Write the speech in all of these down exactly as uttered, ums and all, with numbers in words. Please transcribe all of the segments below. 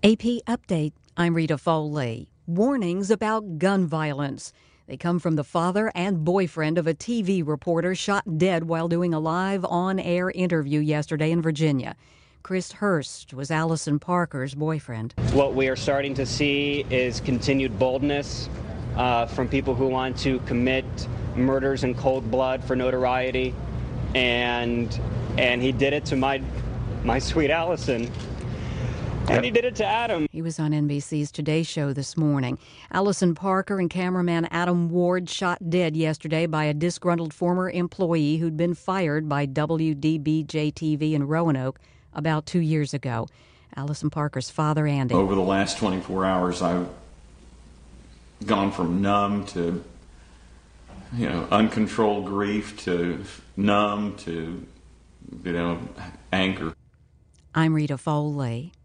A P Update. I'm Rita Foley. Warnings about gun violence. They come from the father and boyfriend of a T V reporter shot dead while doing a live on-air interview yesterday in Virginia. Chris Hurst was Allison Parker's boyfriend. What we are starting to see is continued boldness uh, from people who want to commit murders in cold blood for notoriety, and and he did it to my my sweet Allison. And he did it to Adam. He was on N B C's Today Show this morning. Allison Parker and cameraman Adam Ward shot dead yesterday by a disgruntled former employee who'd been fired by W D B J T V in Roanoke about two years ago. Allison Parker's father, Andy. Over the last twenty-four hours, I've gone from numb to, you know, uncontrolled grief to numb to, you know, anger. I'm Rita Foley.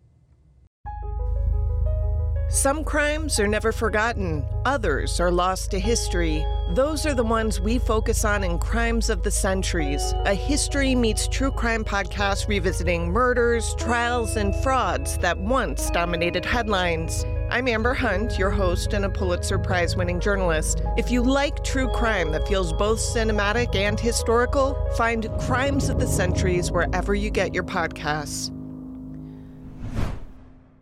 Some crimes are never forgotten. Others are lost to history. Those are the ones we focus on in Crimes of the Centuries, a history meets true crime podcast revisiting murders, trials, and frauds that once dominated headlines. I'm Amber Hunt, your host and a Pulitzer Prize-winning journalist. If you like true crime that feels both cinematic and historical, find Crimes of the Centuries wherever you get your podcasts.